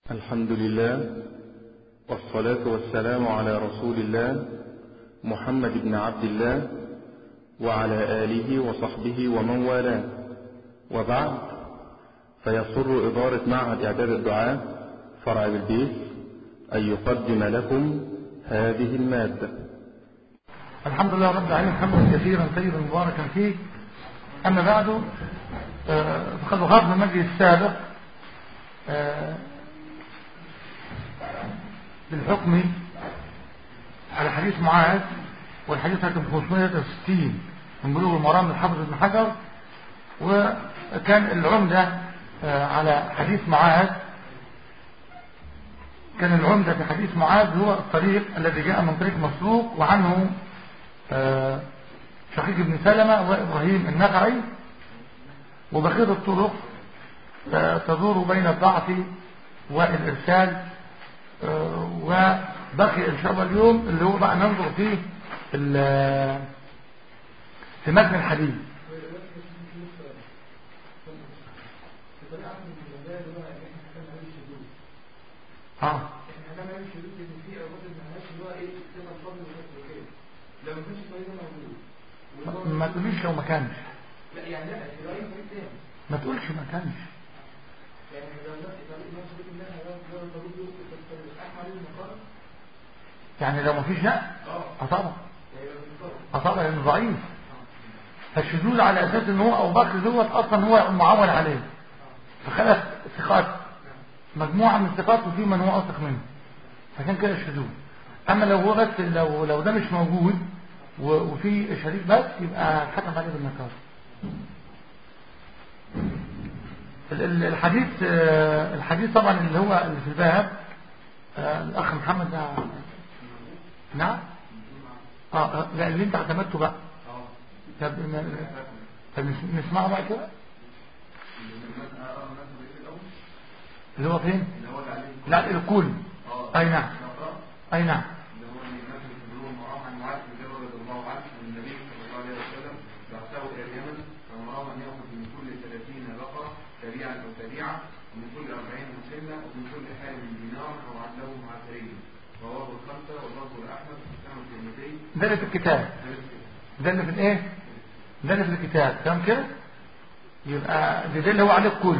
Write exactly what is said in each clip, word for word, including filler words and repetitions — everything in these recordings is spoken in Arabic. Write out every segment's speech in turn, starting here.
الحمد لله والصلاة والسلام على رسول الله محمد بن عبد الله وعلى آله وصحبه ومن والاه، وبعد، فيسر إدارة معهد إعداد الدعاة فرع بالبيت أن يقدم لكم هذه المادة. الحمد لله رب العالمين حمدا كثيرا طيبا مباركا فيه. أما بعد، فقد وقفنا المجلس السابق بالحكم على حديث معاذ، والحديث رقم خمسمائة وثلاثة وستين من بلوغ المرام للحافظ ابن حجر. وكان العمدة على حديث معاذ كان العمدة في حديث معاذ هو الطريق الذي جاء من طريق مسروق، وعنه شقيق بن سلمة وإبراهيم النخعي، وبقية الطرق تدور بين الضعف والإرسال. وبقي إن شاء الله اليوم اللي هو بقى ننظر فيه في متن الحديث. اه ما تقوليش لو ما كانش، لا يعني لا الرأي فريق تاني ما تقولش ما كانش، يعني لو نفس طريق نفس بيت الله لو لو ضروري احمل المقام، يعني لو ما فيش لا اه طبعا اه طبعا لانه ضعيف. فالشذوذ على اساس ان هو ابو بكر دوت اصلا هو المعول عليه، فخلف ثقات مجموعه من الثقات وفي من هو اثق منه، فكان كده الشذوذ. اما لو هو بس لو لو ده مش موجود وفي شريك بس يبقى حكم عليه بالنكار. الحديث الحديث طبعا اللي هو اللي في الباب الاخ محمد ده نعم اه لا اللي انت اعتمدته بقى. طب طب نسمعه بقى كده اللي هو فين؟ لا الكل. اي نعم اي نعم ومن كل أربعين مسلمة ومن كل حال من دينار أو عدله معافرين. رواه الخمسة واللفظ الأحمد وسلم الترمذي. ده اللي في الكتاب، ده اللي في الايه؟ ده اللي في الكتاب. تمام كده؟ يبقى ده اللي هو عليه الكل.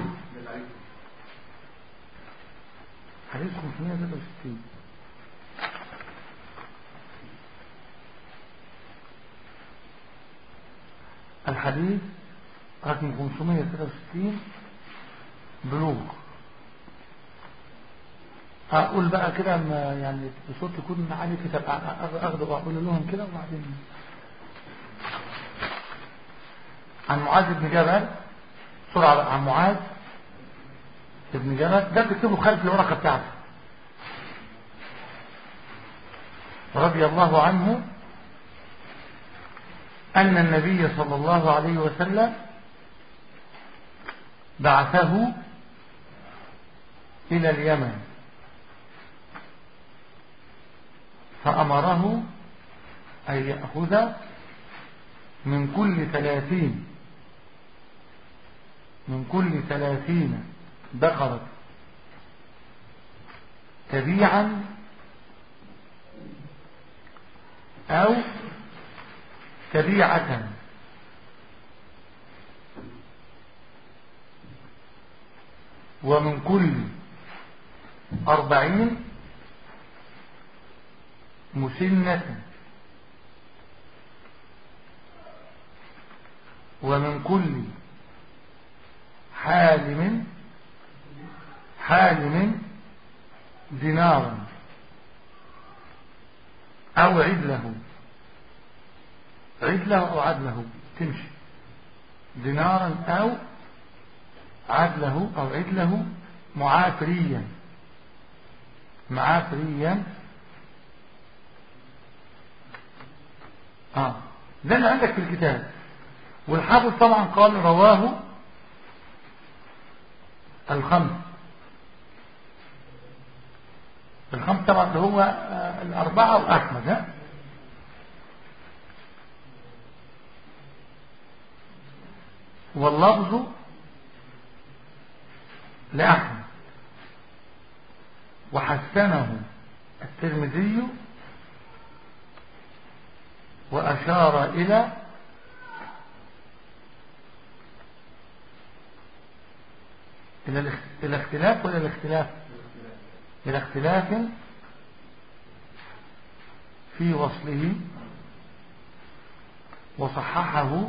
حديث خمسمائة وثلاثة وستين. الحديث رقم خمسمائة وثلاثة وستين بلوغ. اقول بقى كده يعني بصوت يكون عالي كده اخده واقول لهم كده. وبعدين عن معاذ بن جبل بسرعه. عن معاذ بن جبل ده بتكتبه خلف الورقه بتاعته رضي الله عنه ان النبي صلى الله عليه وسلم بعثه إلى اليمن فأمره أن يأخذ من كل ثلاثين من كل ثلاثين بقرة تبيعا أو تبيعة ومن كل أربعين مسنة ومن كل حالم حالم دينارا أو عدله عدله أو عدله تمشي دينارا أو عدله أو عدله معافريا معافريا اه ده اللي عندك في الكتاب. والحافظ طبعا قال رواه الخمس الخمس طبعا اللي هو آه الأربعة وأحمد. ها واللفظ لأحمد وحسنه الترمذي وأشار إلى إلى الاختلاف ولا الاختلاف إلى اختلاف في وصله وصححه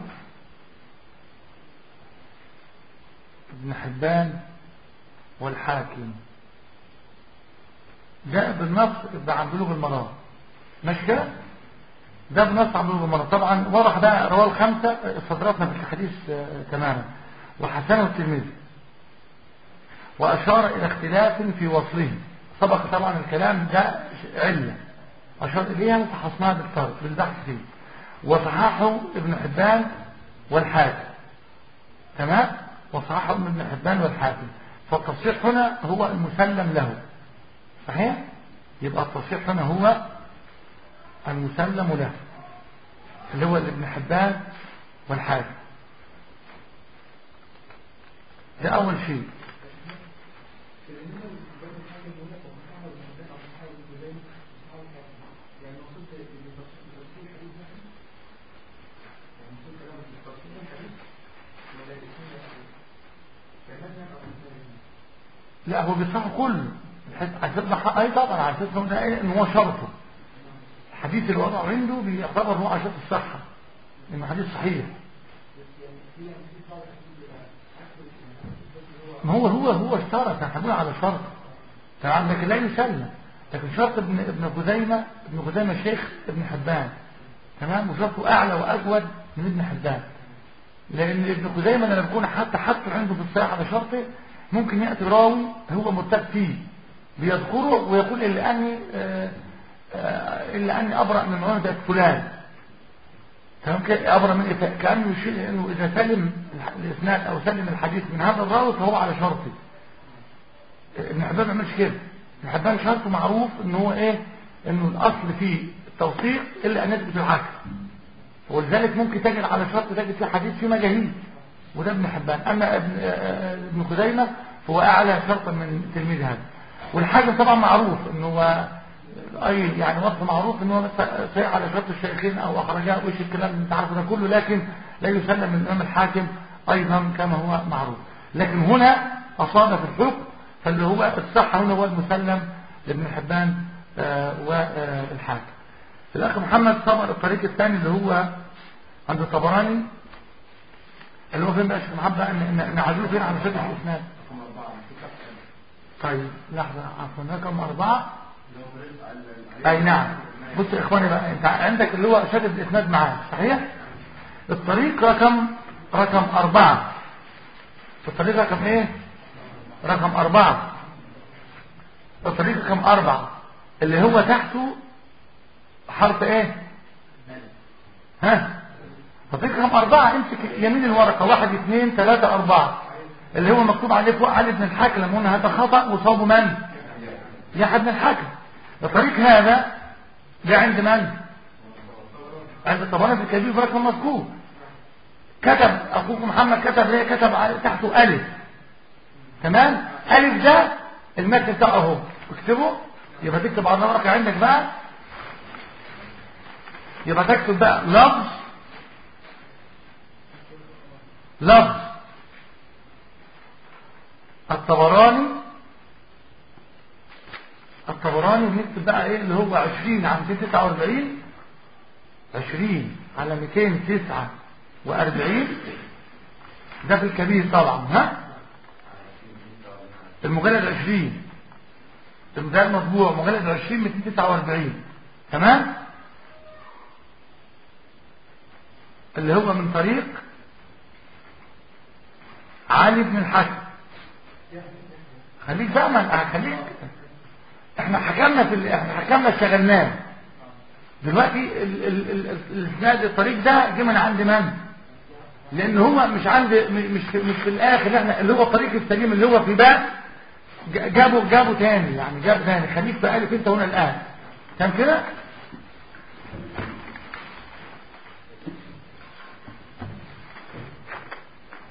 ابن حبان والحاكم. جاء بالنص عن بلوغ المرام، مش كده؟ ده بنص عن بلوغ المرام. طبعا واضح بقى رواه الخمسة استدركنا في الحديث تماما. وحسنه الترمذي وأشار إلى اختلاف في وصله. سبق طبعا الكلام ده علة أشار إليها وفحصناها بالفرق بالبحث فيه. وصححه ابن حبان والحاكم، تمام؟ وصححه ابن حبان والحاكم. فالتصحيح هنا هو المسلم له، صحيح؟ يبقى التصحيح هنا هو المسلم له اللي هو ابن حبان والحاكم. ده أول شيء. لا هو بيصح كله حسبنا حق اي طبعا على اساس ان هو شرطه. الحديث اللي وضعه عنده بيعتبر هو عشان الصحه انه حديث صحيح. ما هو هو هو اشترط، احنا بنقول على شرط تمام، لكن لا يسلم. لكن شرط ابن ابن خزيمه ابن خزيمه شيخ ابن حبان، تمام، وشرطه اعلى واجود من ابن حبان. لان ابن خزيمه لما بيكون حتى حتى عنده في الصحيح على شرطه ممكن يأتي راوي هو مرتب فيه بيذكره ويقول إلا أني إلا أني أبرأ من عهدة فلان، تمام كده، أبرأ من كأنه يشير إنه إذا سلم الإسناد أو سلم الحديث من هذا الراوي فهو على شرطه. ابن حبان ما عملش كده. ابن حبان شرطه معروف إنه هو إيه؟ إنه الأصل فيه التوثيق إلا أن يثبت العكس، ولذلك ممكن تجد على شرط تجد فيه حديث فيه مجاهيل، وده ابن حبان. أما ابن ابن خزيمة فهو أعلى شرطا من تلميذ هذا. والحاكم طبعا معروف انه هو اي يعني وصف معروف انه صحيح على شرط الشيخين او اخرجاه وش الكلام اللي انت عارفه ده كله، لكن لا يسلم من الامام الحاكم ايضا كما هو معروف. لكن هنا اصاب في الحكم، فاللي هو الصحه هنا هو المسلم لابن حبان والحاكم. الاخ محمد صبر الطريق الثاني اللي هو عند الطبراني اللي هو فين بقى يا محمد نعزوه فين على شكل الاسناد؟ طيب لحظة عفوا رقم أربعة. أي نعم. بص يا إخواني بقى، أنت عندك اللي هو شدد الإسناد معاه صحيح؟ الطريق رقم رقم أربعة. الطريق رقم إيه؟ رقم أربعة. الطريق رقم أربعة اللي هو تحته حرف إيه؟ ها؟ الطريق رقم أربعة امسك يمين الورقة واحد اثنين ثلاثة أربعة اللي هو مكتوب عليه فوق علي بن الحاكم. لما قلنا هذا خطأ وصابه من؟ يحيى بن الحاكم. الطريق هذا ده عند من؟ عند الطبراني في الكبير برقم مذكور. كتب اخوك محمد كتب ليه؟ كتب تحته الف، تمام؟ الف ده المتن بتاعه اهو، اكتبه. يبقى تكتب على الورقه عندك بقى، يبقى تكتب بقى لفظ لفظ الطبراني. الطبراني بنكتب بقى ايه اللي هو عشرين على مئتين وتسعة وأربعين، عشرين على مئتين وتسعة وأربعين ده في الكبير طبعا. ها المجلد عشرين ده المطبوع مجلد عشرين مئتين وتسعة وأربعين، تمام، اللي هو من طريق علي بن الحاكم. خليك بقى ما خليك، احنا حكمنا في ال... احنا حكمنا اشتغلناه دلوقتي. الاسناد الطريق ده جه من عند من؟ لان هو مش عند مش في... مش في الاخر، احنا اللي هو الطريق السليم اللي هو في باب جابوا جابوا تاني، يعني جاب تاني. خليك بقى الف انت هنا الان، تمام كده.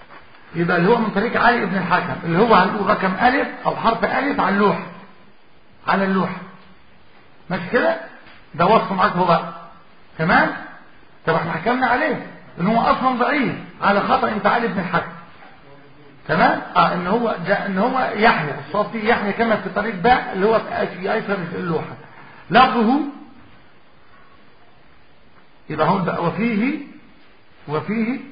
يبقى اللي هو من طريق علي بن الحكم اللي هو هنقول رقم ألف أو حرف ألف على اللوحة، على اللوحة. ماشي كده؟ ده وصف معاك هو بقى. تمام؟ طب احنا حكمنا عليه ان هو اصلا ضعيف على خطأ انفعال ابن الحكم. تمام؟ اه ان هو ده ان هو يحيى الصافي يحيى كما في طريق باء اللي هو في ايسر اللوحة. لفظه يبقى هو بقى وفيه وفيه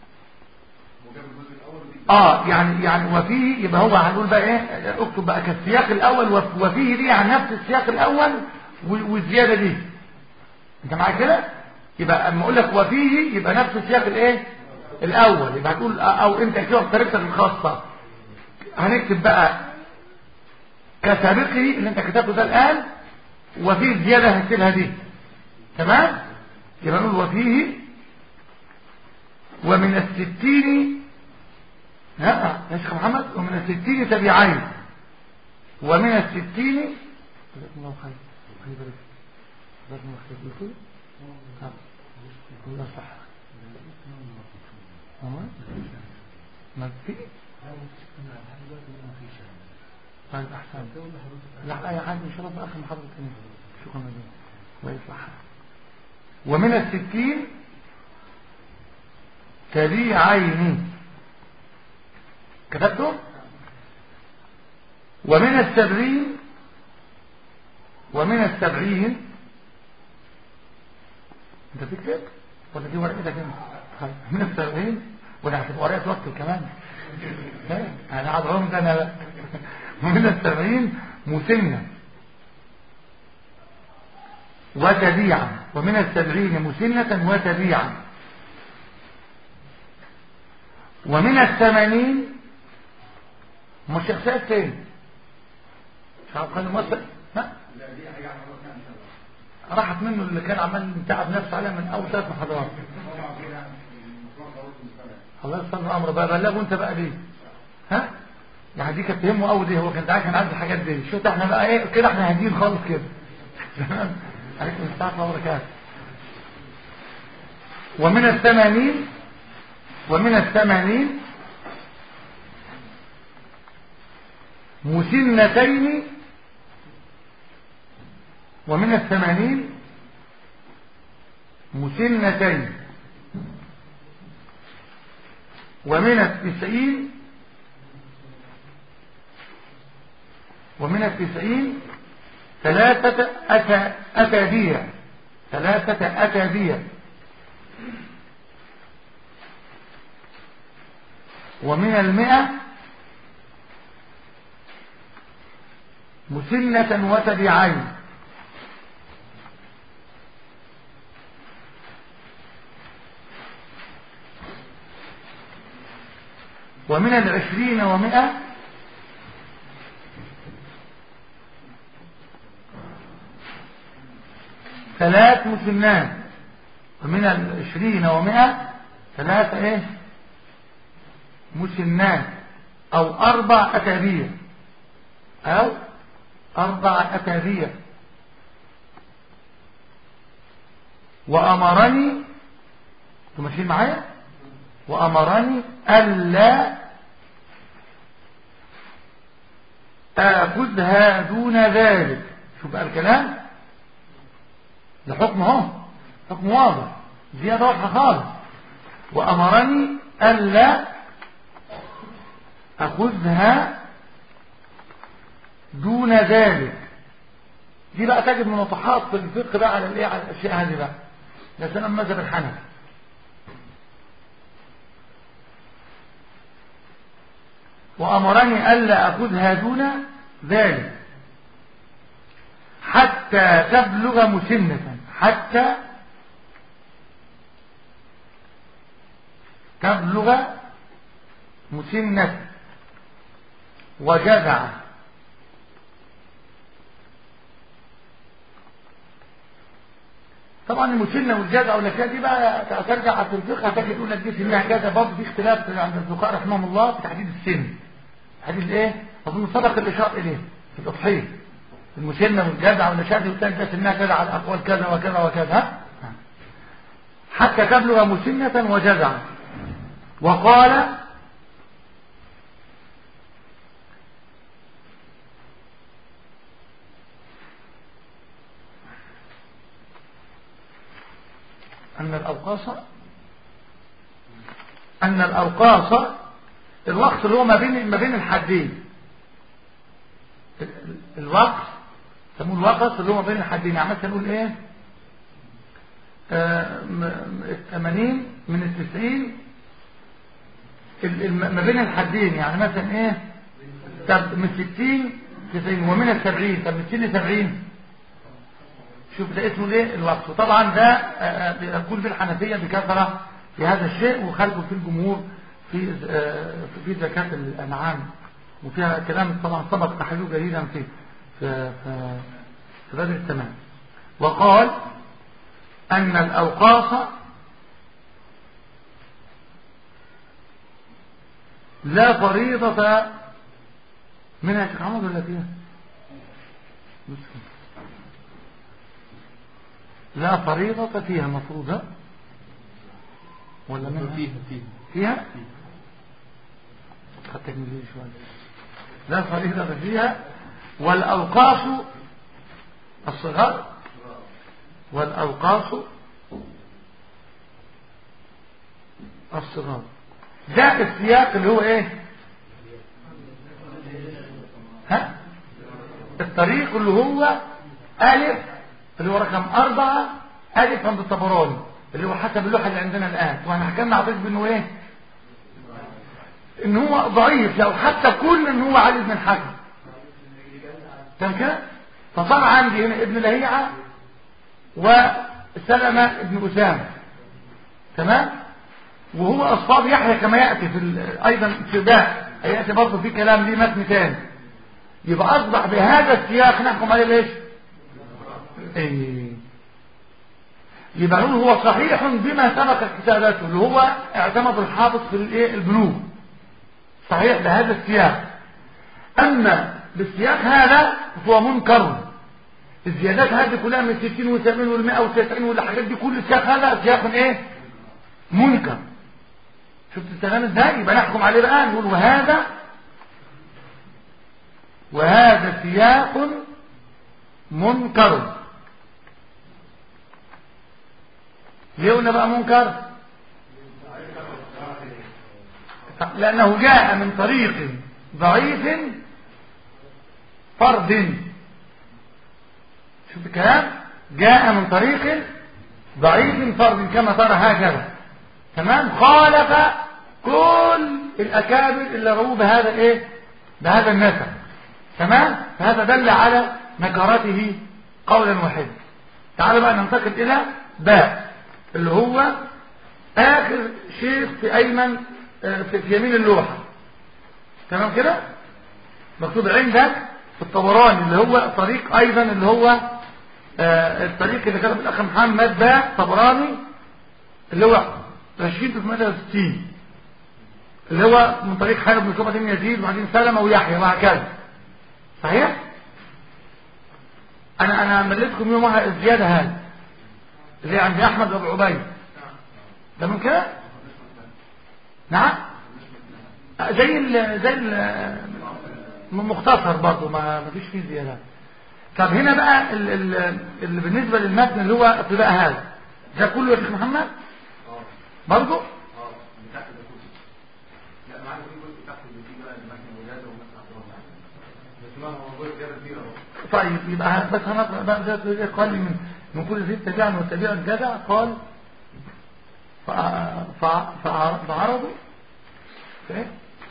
اه يعني يعني وفيه يبقى هو هنقول بقى ايه اكتب بقى كالسياق الاول وفيه دي عن نفس السياق الاول والزياده دي. انت معايا كده؟ يبقى اما اقول لك وفيه يبقى نفس السياق الايه الاول. يبقى هتقول او انت اكتبها بطريقتك الخاصه. هنكتب بقى كسابقه اللي انت كتبته ده الان وفيه زياده هكتبها دي. تمام؟ يبقى نقول وفيه ومن الستين ها يا شيخ محمد ومن الستين تبعين ومن الستين جزاكم الله خير خلي بالك جزاكم الله خير قلت ها والله صح تمام ما في طيب احسن لا اي حاجه ان شاء الله في اخر محاضره ثانيه. شكرا لك ويصلح. ومن الستين تبيعين كتبته. ومن السبعين ومن السبعين انت بتكتب ولا دي ورقتك انت؟ من السبعين ولا هتبقى ورقه وقت كمان انا قاعد رغم ده انا لا. ومن السبعين مسنه وتبيعا ومن السبعين مسنه وتبيعا. ومن الثمانين مش شخصيات تاني مش عارف خلي مصر ها راحت منه اللي كان عمال يتعب نفسه عليها من اول ثلاث محاضرات. الله يستر الامر بقى بلغه انت بقى دي ها يعني دي كانت تهمه قوي دي. هو كان عايز كان عايز الحاجات دي. شوف احنا بقى ايه كده احنا هاديين خالص كده. عليكم السلام وبركاته. ومن الثمانين ومن الثمانين مسنتين ومن الثمانين مسنتين ومن التسعين ومن التسعين ثلاثة أتابيع ثلاثة أتابيع. ومن المئة مسنة وتبعين. ومن العشرين ومئة ثلاث مسنات. ومن العشرين ومئة ثلاث ايه مسنات او اربع اتابيع او اربع اتابيع. وامرني انتوا ماشيين معايا وامرني الا اخذها دون ذلك. شوف بقى الكلام ده حكم اهو حكم واضح زياده واضحه خالص. وامرني الا اخذها دون ذلك. دي بقى تجد مناطحات في الفقه بقى على الايه على الاشياء هذه بقى. ده سلام مذهب الحنفي. وامرني الا اخذها دون ذلك حتى تبلغ مسنة حتى تبلغ مسنة وجذع. طبعا المسنة والجذع والاشياء دي بقى ترجع في الفقه هتجد تقول لك دي سنها كذا. برضه في اختلاف عند الفقهاء رحمهم الله في تحديد السن. تحديد ايه؟ اظن سبق الاشاره اليه في الاضحيه. المسنة والجذع والاشياء دي والثاني ده سنها كذا على اقوال كذا وكذا وكذا حتى تبلغ مسنة وجذع. وقال أن الأوقاص أن الأوقاص الوقت اللي هو ما بين ما بين الحدين، الوقت سموه الوقت اللي هو ما بين الحدين. يعني مثلا نقول ايه الثمانين من التسعين ما بين الحدين، يعني مثلا ايه طب من ستين تسعين ومن السبعين، طب من ستين لسبعين، شوف ده اسمه ايه الوقت. وطبعا ده بيقول في الحنفية بكثرة في هذا الشيء، وخلفه في الجمهور في في زكاة الأنعام، وفيها كلام طبعا سبق تحليله جديدا في في في, في بدر التمام. وقال أن الأوقاص لا فريضة منها يا شيخ عمر ولا فيها؟ لا فريضة فيها مفروضة ولا منها؟ فيها فيها فيها خدتك من دي شوية. لا فريضة فيها. والأوقاص الصغار والأوقاص الصغار، ده السياق اللي هو ايه ها الطريق اللي هو ألف اللي هو رقم أربعة ألف عند الطبراني اللي هو حسب اللوحة اللي عندنا الآن. واحنا حكمنا عطيك بأنه ايه ان هو ضعيف لو حتى كل ان هو علي بن الحكم تمام كده. فصار عندي هنا ابن لهيعة وسلمة ابن أسامة تمام، وهو أصحاب يحيى كما يأتي في أيضا في ده يأتي برضه في كلام ليه متن تاني. يبقى أصبح بهذا السياق نحكم عليه ليش ايه يبقى نقول هو صحيح بما سبق كتابته اللي هو اعتمد الحافظ في الايه البلوغ، صحيح بهذا السياق. أما بالسياق هذا هو منكر. الزيادات هذه كلها من ستين وثمانين والمئة وتسعين والحاجات دي كل السياق هذا سياق ايه منكر. شفت الكلام ازاي؟ يبقى نحكم عليه بقى نقول وهذا وهذا سياق منكر. ليه قلنا بقى منكر؟ لأنه جاء من طريق ضعيف فرد. شوف الكلام جاء من طريق ضعيف فرد كما ترى هكذا تمام، خالف كل الأكابر اللي رووا بهذا ايه بهذا النسب تمام. فهذا دل على نكارته قولا واحدا. تعالوا بقى ننتقل إلى باء اللي هو آخر شيء في أيمن في يمين اللوحة تمام كده، مكتوب عندك في الطبراني اللي هو طريق أيضا اللي هو آه الطريق اللي كتب الأخ محمد باء طبراني اللي هو عشرين ثلاثمائة وستين اللي هو من طريق حارب بن شعبة بن يزيد وبعدين سلمة ويحيى وهكذا صحيح. أنا أنا مليتكم يومها الزيادة هذه اللي عند أحمد وأبو عبيد ده من كده نعم زي ال زي ال مختصر برضه ما فيش فيه زيادات. طب هنا بقى ال ال اللي بالنسبة للمتن اللي هو ابتداء هذا ده كله يا شيخ محمد برضه طيب يبقى بس هنقرأ بقى ده قال من من كل ذي تبعا والتبيع الجدع قال فعرضوا ايه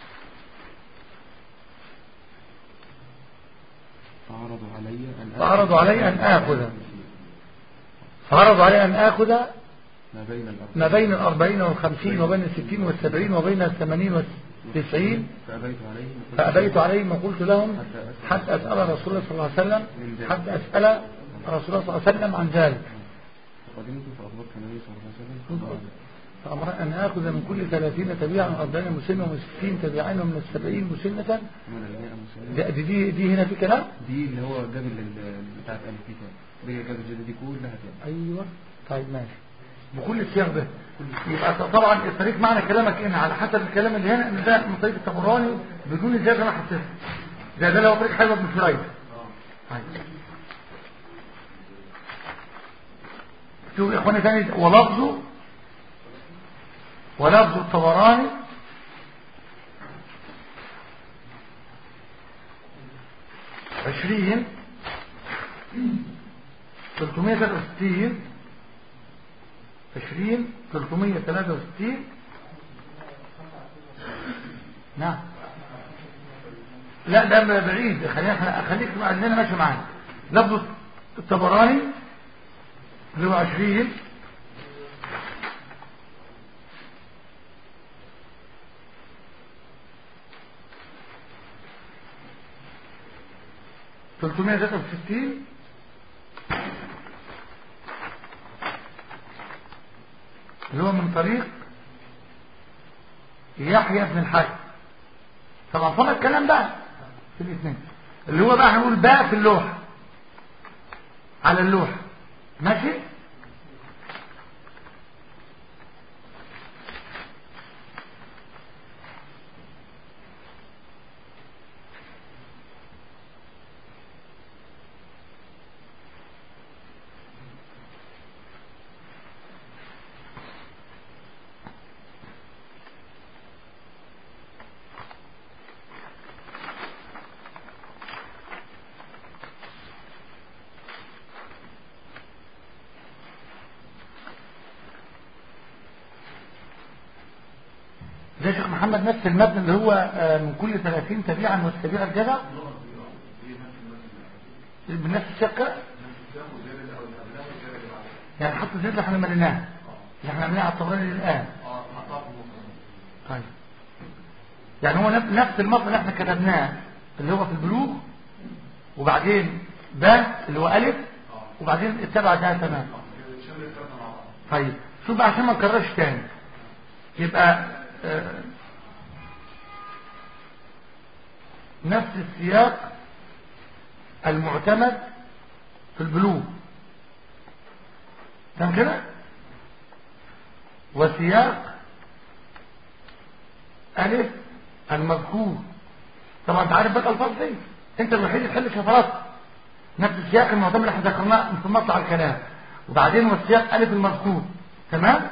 فعرضوا علي أن فعرضوا علي أن آخذ فعرضوا علي أن آخذ ما بين ما بين الأربعين والخمسين وبين الستين والسبعين وبين الثمانين والتسعين فأبيت عليهم فأبيت عليهم وقلت لهم حتى أسأل رسول الله صلى الله عليه وسلم حتى أسأل رسول الله صلى الله عليه وسلم عن ذلك. فقدمت فأخبرت النبي صلى الله عليه وسلم فأمر أن آخذ من كل ثلاثين تبيعا من أربعين مسنة ومن ستين تبيعين ومن السبعين مسنة. دي, دي, دي هنا في كلام دي اللي هو جاب بتاعت الكتاب دي جاب الجديد دي كلها كده. أيوة طيب ماشي بكل السياق ده. يبقى طبعا الطريق معنى كلامك ان على حسب الكلام اللي هنا ان ده من طريق الطبراني بدون زيادة ما حسيت ده ده لو طريق حلوة بن فريد. شوف يا إخواني تاني، ولفظه ولفظ الطبراني عشرين ثلاثمائة وثلاثة وستين عشرين ثلاثمائة وثلاثة وستين. نعم لا ده بعيد، خلينا خليك عندنا ماشي معانا. لفظ الطبراني اللي هو عشرين ثلاثمائة وثلاثة وستين اللي هو من طريق يحيى بن الحاج. طبعا صار الكلام ده في الاثنين اللي هو بقى هنقول باء في اللوحة على اللوحة ماشي. ده شيخ محمد نفس المبنى اللي هو من كل ثلاثين تبيعا والتبيع الجدع بنفس الشقة، يعني حط الزيت اللي احنا مليناه اللي احنا عملناه على الطبراني الآن. طيب يعني هو نفس المبنى اللي احنا كتبناه اللي هو في البلوغ، وبعدين باء اللي هو ألف، وبعدين اتبع ده تمام. طيب شوف بقى عشان ما نكررش تاني، يبقى آه نفس السياق المعتمد في البلوغ تمام كده، وسياق ألف المذكور. طبعا انت عارف بقى الفاظ دي، انت الوحيد اللي تحل شفرات نفس السياق المعتمد اللي احنا ذكرناه في مطلع الكلام، وبعدين والسياق ألف المذكور تمام.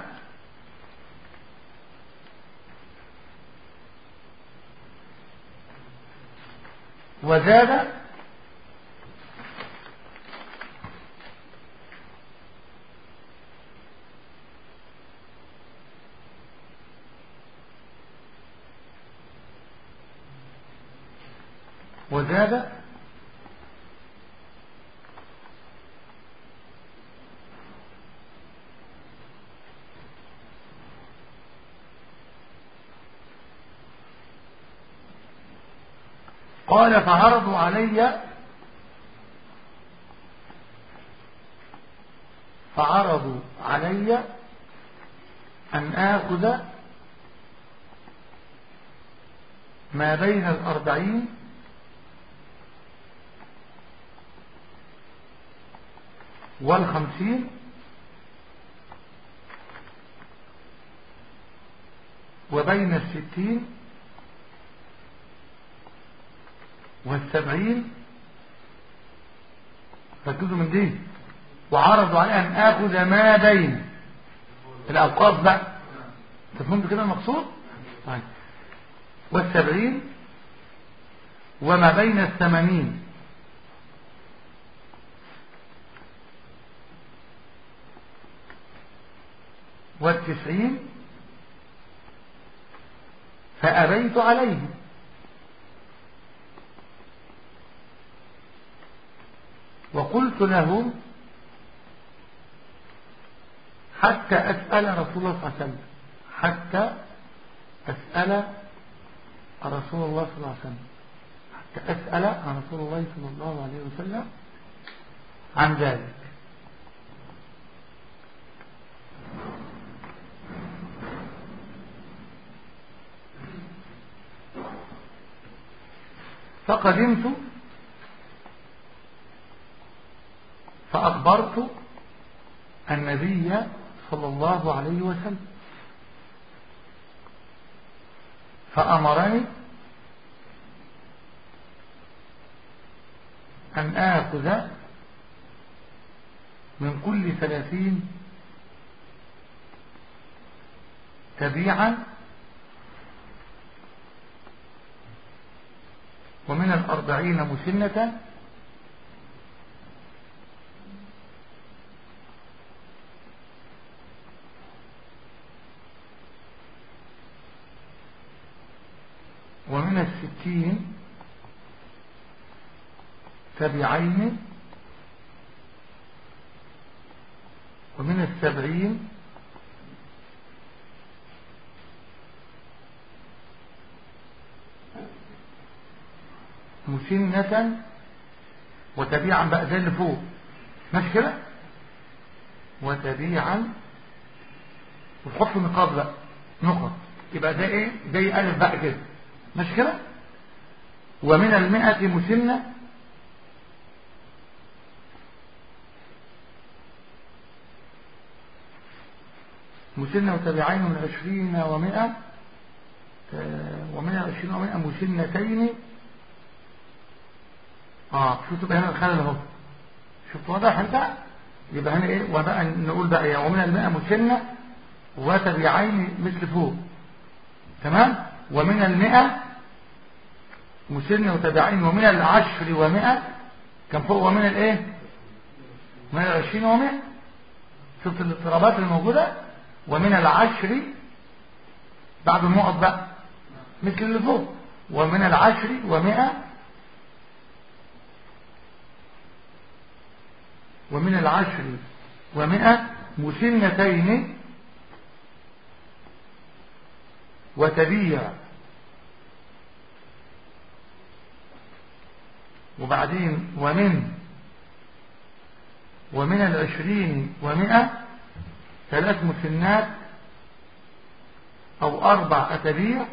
وزاد وزاد قال فعرضوا علي فعرضوا علي أن آخذ ما بين الأربعين والخمسين وبين الستين والسبعين. ركزوا من دي، وعرضوا علي أن آخذ ما بين الأوقاف بقى، تفهموا كده المقصود؟ طيب والسبعين وما بين الثمانين والتسعين، فأبيت عليه وقلت لهم حتى أسأل رسول الله صلى الله عليه وسلم حتى أسأل رسول الله صلى الله عليه وسلم حتى أسأل عن رسول الله صلى الله عليه وسلم عن ذلك. فقدمت فأخبرت النبي صلى الله عليه وسلم فأمرني أن آخذ من كل ثلاثين تبيعا ومن الأربعين مسنة ومن الستين تبعين ومن السبعين مسنة وتبيعا بقى زي اللي فوق ماشي كده وتبيعا وتحط نقاط بقى نقط يبقى ده ايه زي ألف بقى كده ماشي كده ومن المئة مسنة مسنة وتبيعين من عشرين ومئة ومن عشرين ومئة مسنتين اه شوف تبقى هنا الخلل اهو شوف واضح انت يبقى هنا ايه وبقى نقول بقى ايه ومن المئة مسنة وتبيعين مثل فوق تمام ومن المئة مسنة وتبيعين ومن العشر ومئة كان فوق ومن الايه من العشرين ومئة شفت الاضطرابات الموجودة ومن العشر بعد النقط بقى مثل اللي فوق ومن العشر ومئة ومن العشر ومئة مسنتين وتبيع وبعدين ومن ومن العشرين ومئة ثلاث مسنات او اربع اتبيع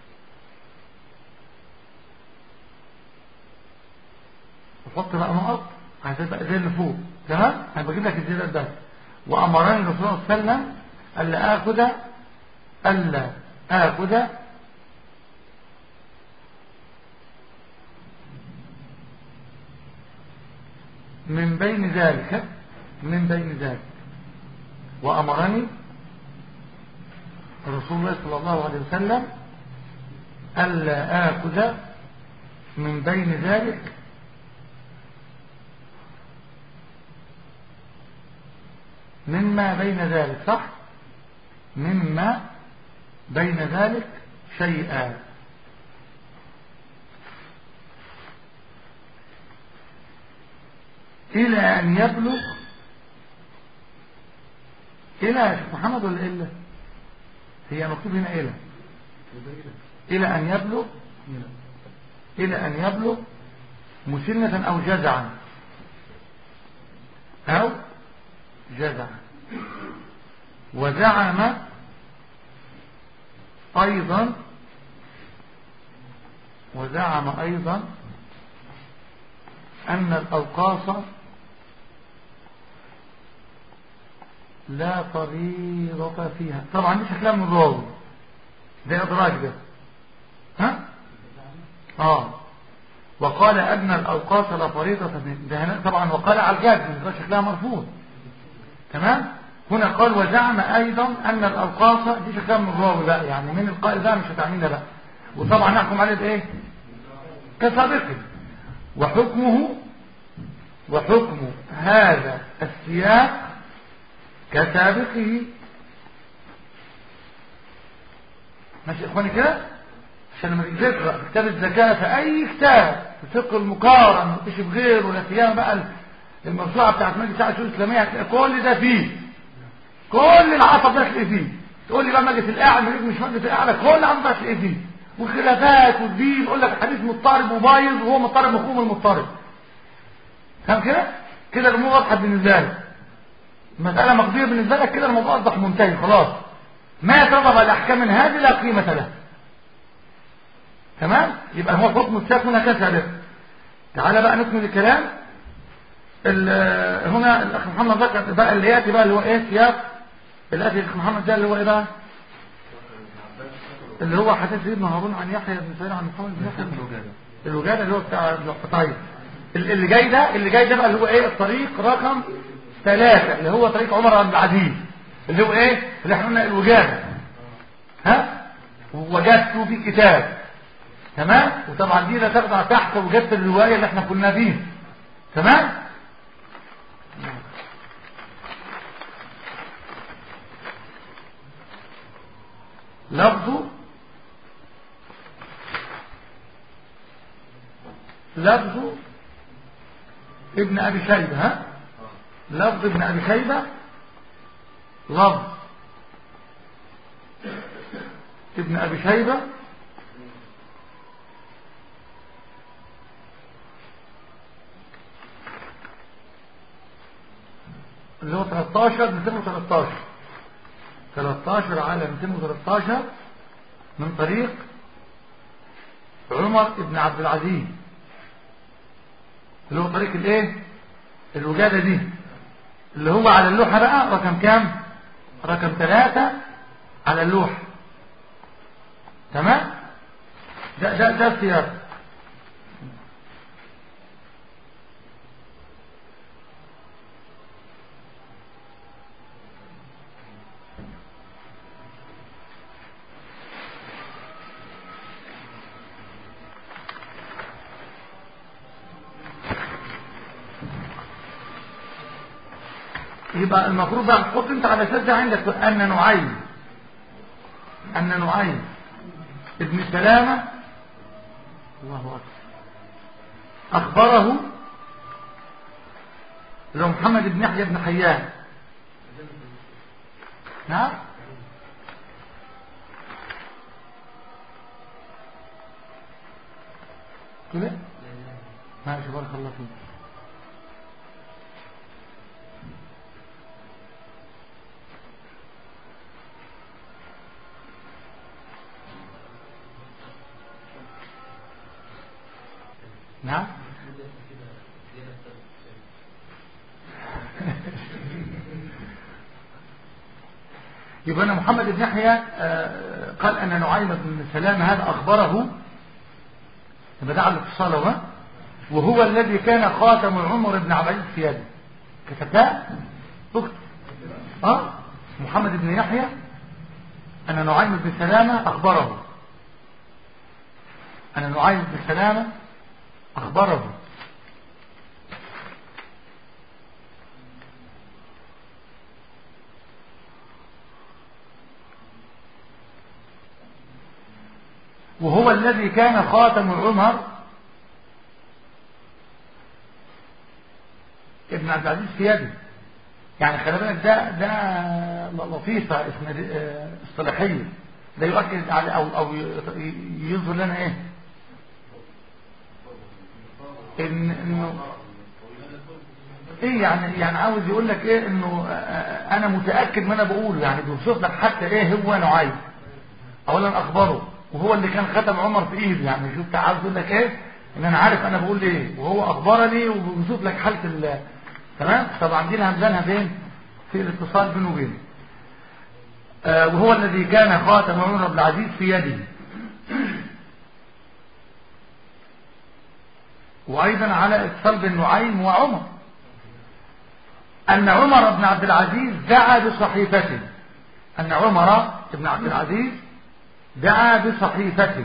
وحط بقى نقط هتبقى زي اللي فوق تمام انا بجيب لك الزيادات ده وامرني الرسول صلى الله عليه وسلم الا اخذ الا اخذ من بين ذلك من بين ذلك وامرني رسول الله صلى الله عليه وسلم الا اخذ من بين ذلك مما بين ذلك صح مما بين ذلك شيئا إلى أن يبلغ إلى يا شيخ محمد ولا إلا هي مكتوب هنا إلى إلى أن يبلغ إلى أن يبلغ مسنة أو جزعا أو جزعا وزعم أيضا وزعم أيضا أن الأوقاص لا فريضة فيها طبعا دي شكلها من الراوي ده إدراج ده ها آه وقال أن الأوقاص لا فريضة فيها ده هنا طبعا وقال على الجاد ده شكلها مرفوض تمام هنا قال وزعم أيضا أن الأوقاص دي شكلها من الراوي بقى يعني من القائل بقى مش هتعملنا بقى وطبعا نحكم عليه بإيه كسابقه وحكمه وحكم هذا السياق كسابقه ماشي اخواني كده عشان لما تيجي تقرا كتاب الزكاه في اي كتاب في فقه المقارن مفيش بغيره ولا سيما بقى الموسوعه بتاعت مجلس الشؤون الاسلاميه هتلاقي كل ده فيه كل العصب ده هتلاقيه فيه تقول لي بقى مجلس الاعلى مش مجلس الاعلى كل عصب هتلاقيه فيه وخلافات والدين يقول لك حديث مضطرب وبايظ وهو مضطرب مفهوم المضطرب فاهم كده كده الامور واضحه بالنسبه لك المساله مقضيه بالنسبه لك كده الموضوع اصبح منتهي خلاص ما يترتب على الاحكام من هذه لا قيمه له تمام يبقى هو حكم السياق هنا كسر تعالى بقى نكمل الكلام هنا الاخ محمد ذكر بقى اللي ياتي بقى اللي هو ايه سياق الاتي الاخ محمد ده اللي هو ايه بقى اللي هو حديث ابن هارون عن يحيى بن سعيد عن محمد بن يحيى الوجاده اللي هو بتاع طيب اللي جاي ده اللي جاي ده بقى اللي هو ايه الطريق رقم ثلاثة اللي هو طريق عمر بن العزيز اللي هو ايه اللي احنا قلنا الوجاده ها وجدته في كتاب تمام، وطبعا دي لا تخضع تحت وجدت الرواية اللي احنا قلنا فيها تمام. لفظ لفظ ابن ابي شيبه، ها لفظ ابن ابي شيبه، لفظ ابن ابي شيبه اللي هو ثلاثة عشر مئتين وثلاثة عشر ثلاثة عشر على مئتين وثلاثة عشر من طريق عمر بن عبد العزيز، اللي هو طريق الايه الوجادة دي، اللي هو على اللوحة بقى رقم كام؟ رقم ثلاثة على اللوحة تمام. ده ده ده السياق. يبقى المفروض بقى تحط انت على اساس ده عندك ان نعيم ان نعيم ابن سلامة الله اكبر اخبره لو محمد بن يحيى بن حيان. نعم كده ماشي بارك الله فيك. نعم يبقى أنا محمد بن يحيى قال أن نعيم بن سلام هذا أخبره، يبقى ده على الاتصال اهو، وهو الذي كان خاتم عمر بن عبد العزيز في يده. كتبتها اكتب اه محمد بن يحيى أن نعيم بن سلامة أخبره أن نعيم بن سلامة أخبره وهو الذي كان خاتم عمر ابن عبد العزيز في يده. يعني خلي بالك ده ده لطيفة اصطلاحية، ده يؤكد على او او يظهر لنا ايه ان انه ايه يعني يعني عاوز يقول لك ايه انه انا متاكد ما انا بقوله، يعني بيوصف لك حتى ايه هو نوعين. اولا اخبره وهو اللي كان ختم عمر في ايده، يعني شوف عاوز يقول لك ايه ان انا عارف انا بقول ايه، وهو اخبرني وبيوصف لك حاله ال تمام. طبعا دي همزانها فين في الاتصال بينه وبينه. آه وهو الذي كان خاتم عمر بن العزيز في يده. وايضا على اتصال بن نعيم وعمر ان عمر بن عبد العزيز دعا بصحيفته، ان عمر بن عبد العزيز دعا بصحيفته.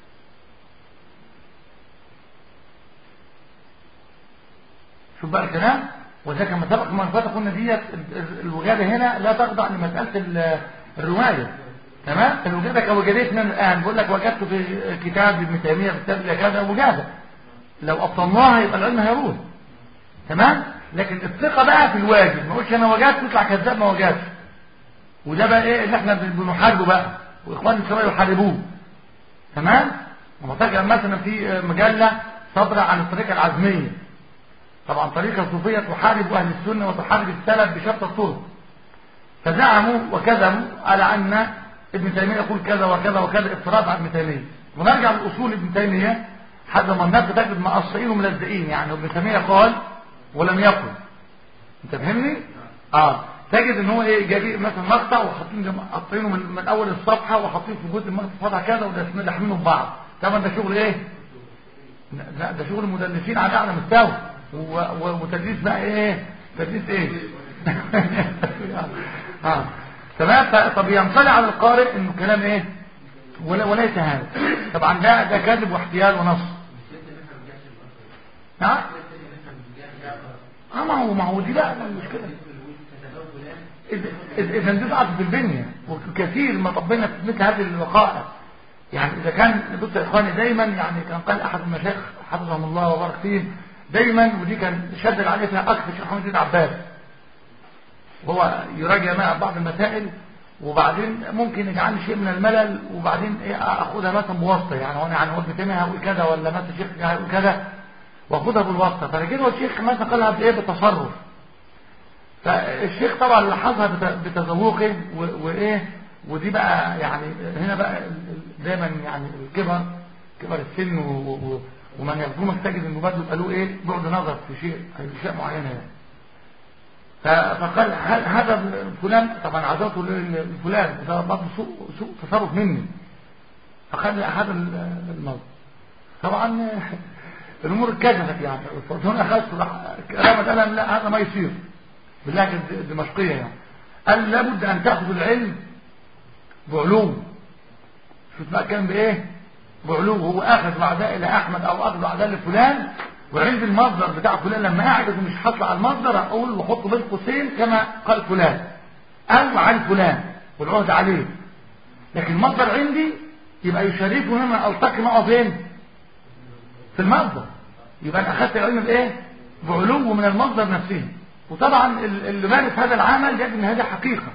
شوف بقى الكلام. وذلك كما سبق من فتح قلنا ديت الوجاده هنا لا تخضع لمساله الروايه تمام. الوجاده كوجادتنا الان بقول لك وجدت في كتاب ابن تيميه في كتاب كذا وجاده، لو ابطلناها يبقى العلم هيروح تمام. لكن الثقه بقى في الواجب، ما اقولش انا وجدت يطلع كذاب ما وجدتش، وده بقى ايه اللي احنا بنحاربه بقى واخوان الشباب يحاربوه تمام. لما ترجع مثلا في مجله صادره عن الطريقه العزميه، طبعا طريقه صوفيه تحارب اهل السنه وتحارب السلف بشتى الطرق، فزعموا وكذبوا على ان ابن تيميه يقول كذا وكذا وكذا افتراض عن ابن تيميه. ونرجع لاصول ابن تيميه حد ما الناس تجد مقصرين وملزقين، يعني ابن تيميه قال ولم يقل، انت فهمني؟ اه تجد ان هو ايه جاي مثلا مقطع وحاطين قاطينه من, من اول الصفحه وحاطين في جزء المقطع صفحه كذا وداخلينه في بعض. طبعا ده شغل ايه؟ لا ده شغل مدلسين على اعلى مستوى، وتدليس بقى ايه؟ تدليس ايه؟ اه تمام. طب ينطلع على القارئ انه كلام ايه ولا وليس هذا. طبعا ده ده كذب واحتيال ونص. نعم اه ما هو ما هو دي بقى المشكله. اذا دي ضعف في البنيه وكثير ما ربنا في مثل هذه الوقائع. يعني اذا كان بص يا اخواني دايما يعني كان قال احد المشايخ حفظهم الله وبارك فيهم دايما ودي كان شدد عليه فيها اكثر الشيخ محمد بن عباس وهو يراجع معه بعض المسائل وبعدين ممكن يجعلني شيء من الملل وبعدين ايه اخدها مثلا بواسطه يعني وانا عن ابن تيميه هقول كذا ولا مثلا الشيخ هيقول كذا واخدها بالواسطه. فكده الشيخ مثلا قالها بايه بالتصرف. فالشيخ طبعا لاحظها بتذوقه وايه ودي بقى يعني هنا بقى دايما يعني الكبر كبر السن ومن يخدمك تجد انه برضه يبقى له ايه بعد نظر في شيء في اشياء معينه يعني. فقال هذا فلان طبعا عزوته لفلان ده برضه سوء سوء تصرف مني. فقال هذا الموضوع طبعا الامور اتكشفت يعني هنا اخذت كلامه قال لا هذا ما يصير باللهجه الدمشقيه يعني. قال لابد ان تاخذ العلم بعلوم. شوف بقى كان بايه بعلوم. هو اخذ بعداء الى احمد او اخذ بعداء لفلان وعند المصدر بتاع فلان لما اعجز مش هطلع على المصدر اقول واحط بين قوسين كما قال فلان او عن فلان والعهد عليه. لكن المصدر عندي يبقى يشرفه لما التقي معه فين في المصدر. يبقى انا اخذت العلم بايه بعلو من المصدر نفسه. وطبعا اللي مارس هذا العمل يجد ان هذه حقيقه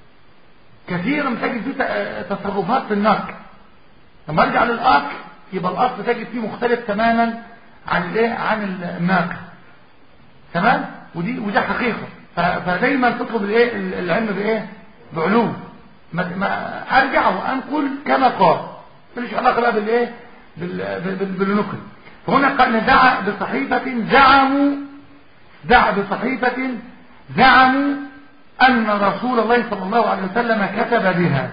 كثيرا تجد فيه تصرفات في النقل. لما ارجع للاصل يبقى الاصل تجد فيه مختلف تماما عن الايه عن الناقل. تمام. ودي وده حقيقه. فدايما تطلب الايه العلم بايه بعلو. ما, ما ارجع وانقل كما قال مفيش علاقه بقى بالايه بالنقل. فهنا قال دعا بصحيفه زعموا دعا بصحيفه زعموا ان رسول الله صلى الله عليه وسلم كتب بها.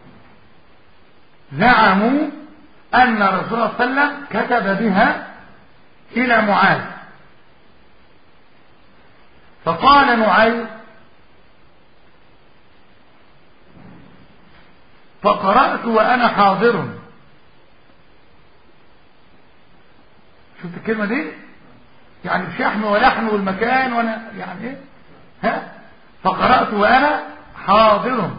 زعموا ان رسول الله صلى الله عليه وسلم كتب بها الى معاذ. فقال نعيم فقرأت وانا حاضر. شفت الكلمة دي يعني بشحن ولحن والمكان وانا يعني ايه ها فقرأت وانا حاضر.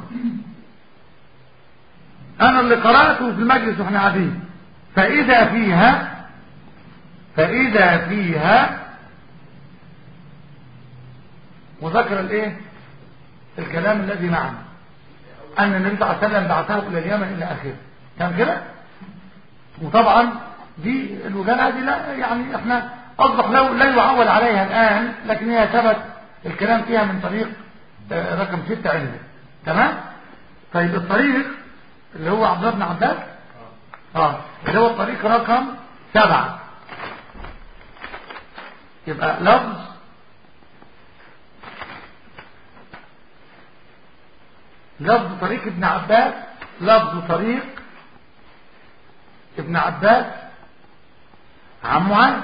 انا اللي قرأته في المجلس واحنا قاعدين. فاذا فيها فاذا فيها وذكر الايه الكلام الذي معنا ان النبي صلى الله عليه وسلم بعثه الى اليمن الى اخره. كان كده. وطبعا دي الوجالة دي لا يعني احنا اصبح لو لا يعول عليها الان لكن هي ثبت الكلام فيها من طريق رقم ستة عندنا. تمام. طيب الطريق اللي هو عبد الله بن عباس اه اللي هو الطريق رقم سبعة يبقى لفظ لفظ طريق ابن عباس لفظ طريق ابن عباس عن معاذ.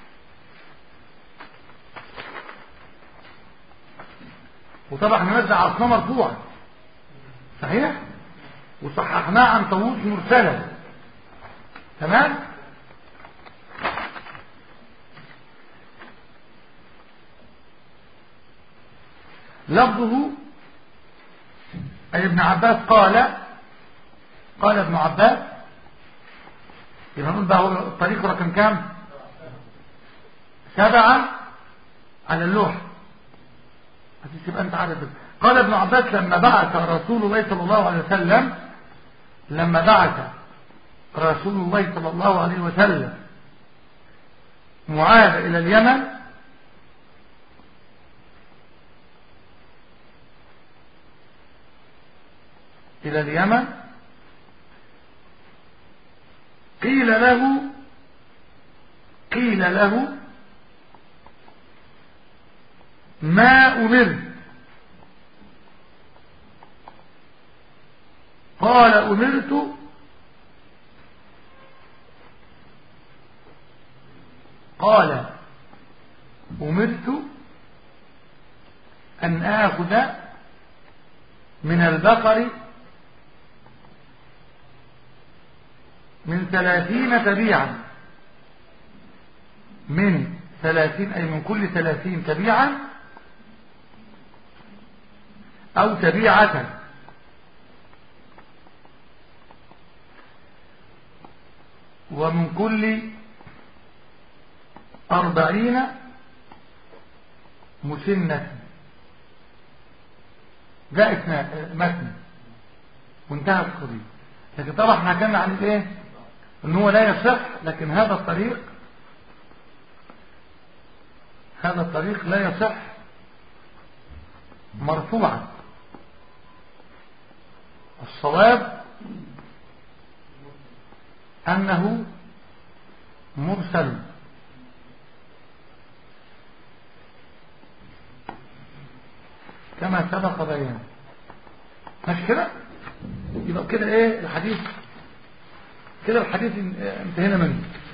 وطبعا ننزع عصنا مرفوعا صحيح وصححناه عن طاووس مرسلا. تمام. لفظه أي ابن عباس قال قال ابن عباس يبقى نقول بقى هو الطريق رقم كام سبعة على اللوح هتبقى انت عارف. قال ابن عباس لما بعث رسول الله صلى الله عليه وسلم لما بعث رسول الله صلى الله عليه وسلم معاذ إلى اليمن إلى اليمن قيل له قيل له ما أمرت قال أمرت قال أمرت أن آخذ من البقر من ثلاثين تبيعا، من ثلاثين أي من كل ثلاثين تبيعا أو تبيعة، ومن كل أربعين مسنة. جاءت متن وانتهت القضية. لكن طبعا احنا كنا عن ايه؟ ان هو لا يصح، لكن هذا الطريق هذا الطريق لا يصح مرفوعا. الصواب أنه مرسل. كما سبق بيان. مش كده؟ يبقى كده ايه الحديث؟ كده الحديث انتهينا منه.